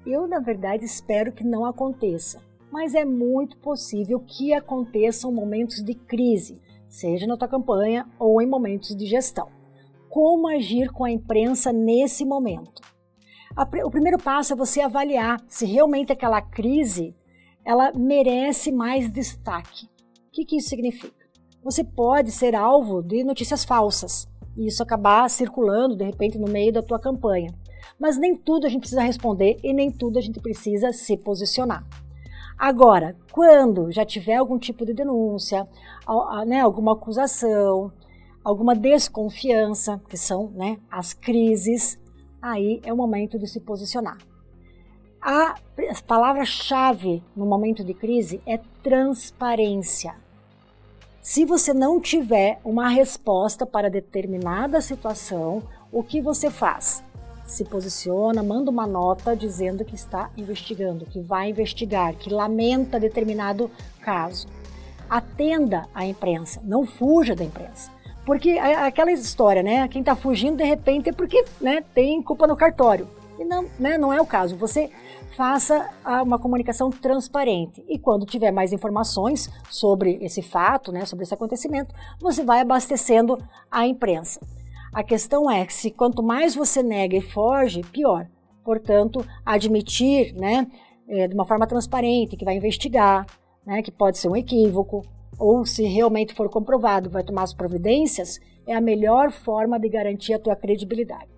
Eu, na verdade, espero que não aconteça, mas é muito possível que aconteçam momentos de crise, seja na tua campanha ou em momentos de gestão. Como agir com a imprensa nesse momento? O primeiro passo é você avaliar se realmente aquela crise ela merece mais destaque. O que isso significa? Você pode ser alvo de notícias falsas e isso acabar circulando de repente no meio da tua campanha. Mas nem tudo a gente precisa responder e nem tudo a gente precisa se posicionar. Agora, quando já tiver algum tipo de denúncia, alguma acusação, alguma desconfiança, que são as crises, aí é o momento de se posicionar. A palavra-chave no momento de crise é transparência. Se você não tiver uma resposta para determinada situação, o que você faz? Se posiciona, manda uma nota dizendo que está investigando, que vai investigar, que lamenta determinado caso. Atenda à imprensa, não fuja da imprensa. Porque aquela história, quem está fugindo de repente é porque tem culpa no cartório. E não é o caso. Você faça uma comunicação transparente. E quando tiver mais informações sobre esse fato, sobre esse acontecimento, você vai abastecendo a imprensa. A questão é que se quanto mais você nega e foge, pior. Portanto, admitir de uma forma transparente que vai investigar, que pode ser um equívoco, ou se realmente for comprovado, vai tomar as providências, é a melhor forma de garantir a tua credibilidade.